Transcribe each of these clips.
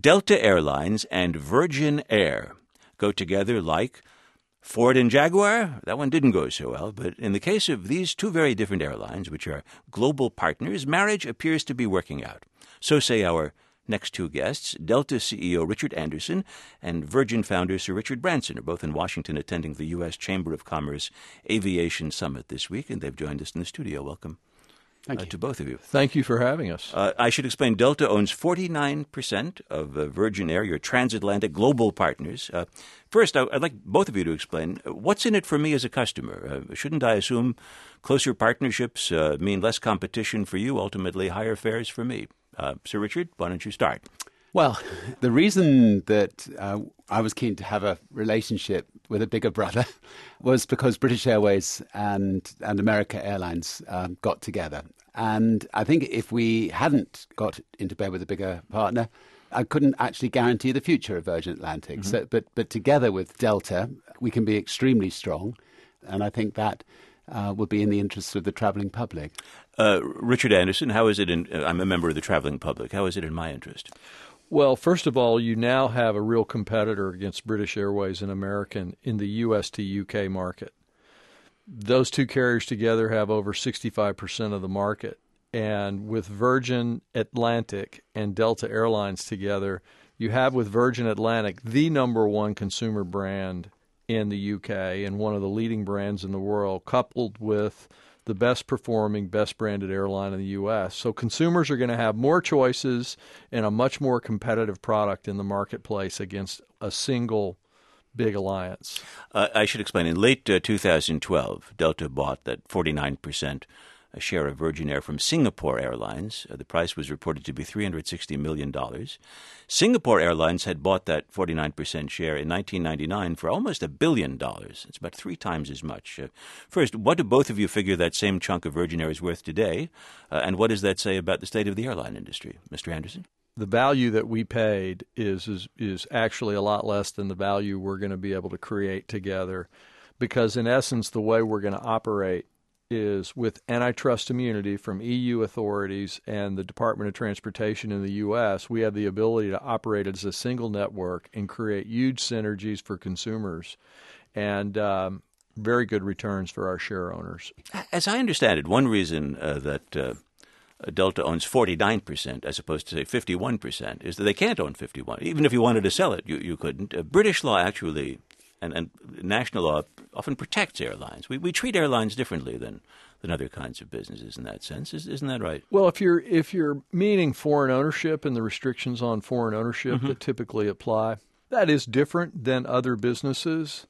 Delta Airlines and Virgin Air go together like Ford and Jaguar. That one didn't go so well, but in the case of these two very different airlines, which are global partners, marriage appears to be working out. So say our next two guests. Delta CEO Richard Anderson and Virgin founder Sir Richard Branson are both in Washington attending the U.S. Chamber of Commerce Aviation Summit this week, and they've joined us in the studio. Welcome. Thank you. To both of you. Thank you for having us. I should explain, Delta owns 49% of Virgin Air, your transatlantic global partners. First, I'd like both of you to explain, what's in it for me as a customer? Shouldn't I assume closer partnerships mean less competition for you, ultimately higher fares for me? Sir Richard, why don't you start? Well, the reason that I was keen to have a relationship with a bigger brother was because British Airways and America Airlines got together. And I think if we hadn't got into bed with a bigger partner, I couldn't actually guarantee the future of Virgin Atlantic. Mm-hmm. So, but together with Delta, we can be extremely strong. And I think that would be in the interests of the travelling public. Richard Anderson, how is it I'm a member of the travelling public. How is it in my interest? Well, first of all, you now have a real competitor against British Airways and American in the U.S. to UK market. Those two carriers together have over 65% of the market. And with Virgin Atlantic and Delta Airlines together, you have with Virgin Atlantic the number one consumer brand in the UK and one of the leading brands in the world, coupled with the best performing, best branded airline in the U.S. So consumers are going to have more choices and a much more competitive product in the marketplace against a single big alliance. I should explain, in late 2012, Delta bought that 49% share of Virgin Air from Singapore Airlines. The price was reported to be $360 million. Singapore Airlines had bought that 49% share in 1999 for almost $1 billion. It's about 3 times as much. First, what do both of you figure that same chunk of Virgin Air is worth today? And what does that say about the state of the airline industry? Mr. Anderson? The value that we paid is actually a lot less than the value we're going to be able to create together, because in essence, the way we're going to operate is with antitrust immunity from EU authorities and the Department of Transportation in the U.S., we have the ability to operate as a single network and create huge synergies for consumers and very good returns for our share owners. As I understand it, one reason that Delta owns 49% as opposed to, say, 51% is that they can't own 51%. Even if you wanted to sell it, you couldn't. British law actually and national law often protects airlines. We treat airlines differently than other kinds of businesses in that sense. Isn't that right? Well, if you're meaning foreign ownership and the restrictions on foreign ownership that typically apply, that is different than other businesses.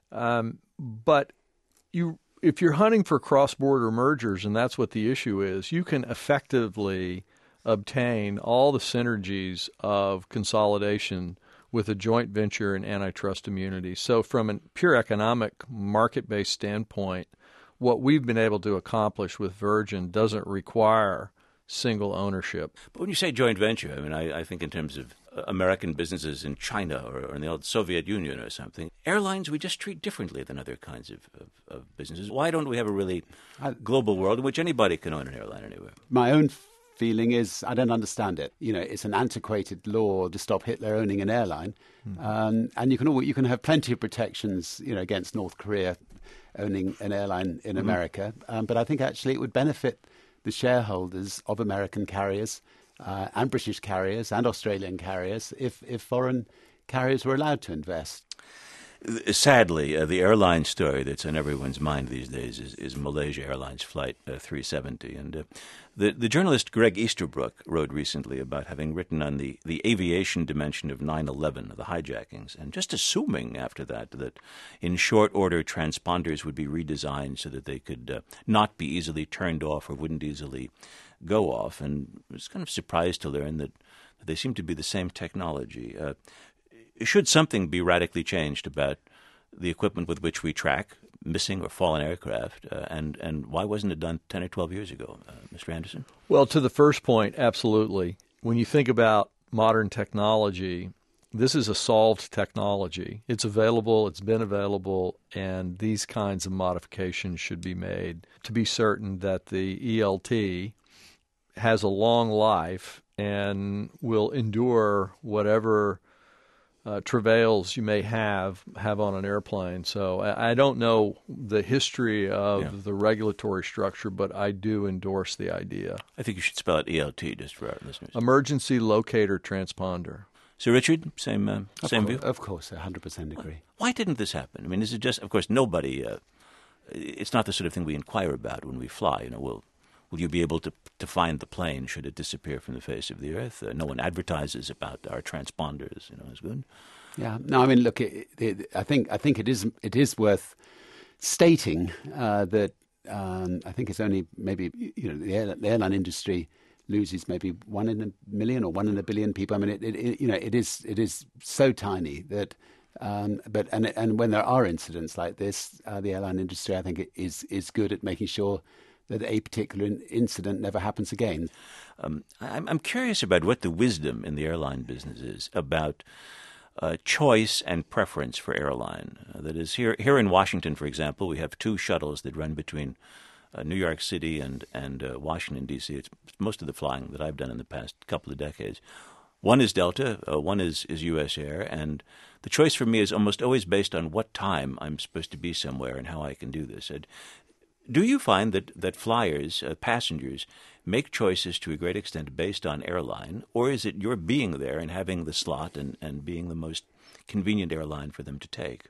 But if you're hunting for cross-border mergers, and that's what the issue is, you can effectively obtain all the synergies of consolidation with a joint venture and antitrust immunity. So from a pure economic market-based standpoint, what we've been able to accomplish with Virgin doesn't require single ownership. But when you say joint venture, I mean, I think in terms of American businesses in China or in the old Soviet Union or something. Airlines we just treat differently than other kinds of businesses. Why don't we have a really global world in which anybody can own an airline anywhere? My own feeling is I don't understand it. You know, it's an antiquated law to stop Hitler owning an airline, and you can have plenty of protections, you know, against North Korea owning an airline in America. But I think actually it would benefit the shareholders of American carriers and British carriers and Australian carriers if foreign carriers were allowed to invest. Sadly, the airline story that's on everyone's mind these days is Malaysia Airlines Flight 370. And the journalist Greg Easterbrook wrote recently about having written on the aviation dimension of 9/11, the hijackings, and just assuming after that in short order transponders would be redesigned so that they could not be easily turned off or wouldn't easily go off. And I was kind of surprised to learn that they seem to be the same technology. Should something be radically changed about the equipment with which we track missing or fallen aircraft, and why wasn't it done 10 or 12 years ago, Mr. Anderson? Well, to the first point, absolutely. When you think about modern technology, this is a solved technology. It's available, it's been available, and these kinds of modifications should be made to be certain that the ELT has a long life and will endure whatever travails you may have on an airplane. So I don't know the history of the regulatory structure, but I do endorse the idea. I think you should spell it ELT just for our listeners. Emergency Locator Transponder. So, Richard, same view? Of course, 100% agree. Why didn't this happen? I mean, is it just, of course, nobody, it's not the sort of thing we inquire about when we fly. Will you be able to find the plane should it disappear from the face of the earth? No one advertises about our transponders, as good. Yeah. No, I mean, look, I think it is worth stating that I think it's only maybe, the airline industry loses maybe 1 in a million or 1 in a billion people. I mean, it is so tiny that, but when there are incidents like this, the airline industry, I think, is good at making sure that a particular incident never happens again. I'm curious about what the wisdom in the airline business is about choice and preference for airline. That is, here in Washington, for example, we have 2 shuttles that run between New York City and Washington, D.C. It's most of the flying that I've done in the past couple of decades. One is Delta, one is U.S. Air, and the choice for me is almost always based on what time I'm supposed to be somewhere and how I can do this. Do you find that flyers, passengers, make choices to a great extent based on airline, or is it your being there and having the slot and being the most convenient airline for them to take?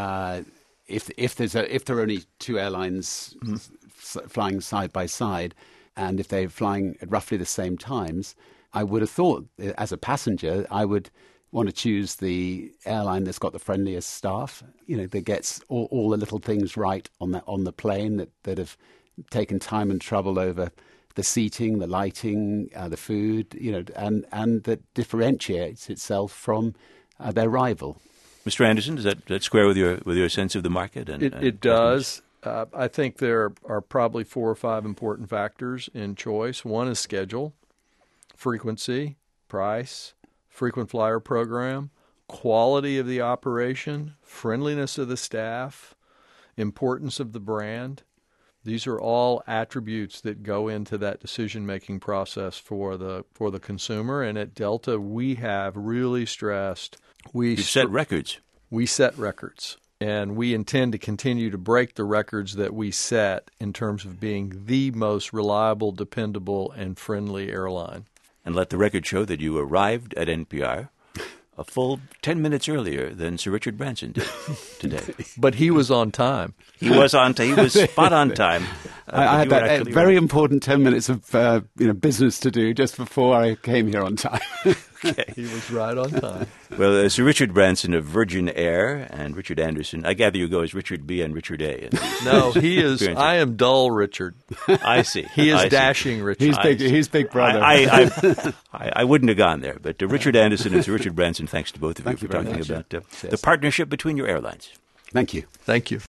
If there are only 2 airlines flying side by side, and if they're flying at roughly the same times, I would have thought, as a passenger, I would want to choose the airline that's got the friendliest staff, that gets all the little things right on the plane, that have taken time and trouble over the seating, the lighting, the food, and that differentiates itself from their rival. Mr. Anderson, does that square with your sense of the market? It does. I think there are probably 4 or 5 important factors in choice. One is schedule, frequency, price, frequent flyer program, quality of the operation, friendliness of the staff, importance of the brand. These are all attributes that go into that decision-making process for the consumer. And at Delta, we have really stressed. You've set records. We set records. And we intend to continue to break the records that we set in terms of being the most reliable, dependable, and friendly airline. And let the record show that you arrived at NPR a full 10 minutes earlier than Sir Richard Branson did today. But he was on time. He was spot on time. I had that very important 10 minutes of business to do just before I came here on time. Okay. He was right on time. Well, Sir Richard Branson of Virgin Air and Richard Anderson, I gather you go as Richard B and Richard A. No, he is. I am dull Richard. I see. He is dashing Richard. He's big brother. I wouldn't have gone there, but Richard Anderson and Sir Richard Branson, thanks to both of you for talking about the partnership between your airlines. Thank you. Thank you.